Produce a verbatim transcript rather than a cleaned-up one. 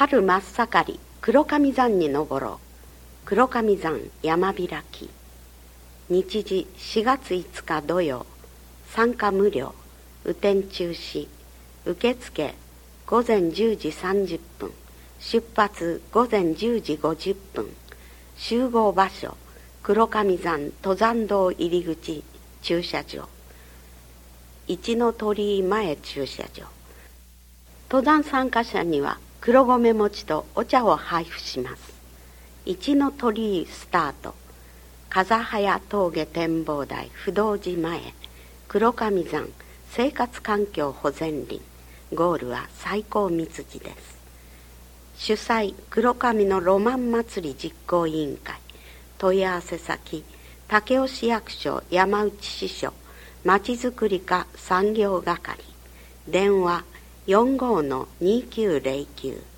春真っ盛り黒神山に登ろう。黒神山山開き。日時しがついつか土曜。参加無料。雨天中止。受付午前じゅうじさんじゅっぷん。出発午前じゅうじごじゅっぷん。集合場所黒神山登山道入り口駐車場。一の鳥居前駐車場。登山参加者には黒米餅とお茶を配布します。一の鳥居スタート。風早峠展望台不動寺前黒神山生活環境保全林。ゴールは最高三辻です。主催黒神のロマン祭り実行委員会。問い合わせ先武雄市役所山内支所まちづくり課産業係。電話 よんごーのにきゅうぜろきゅう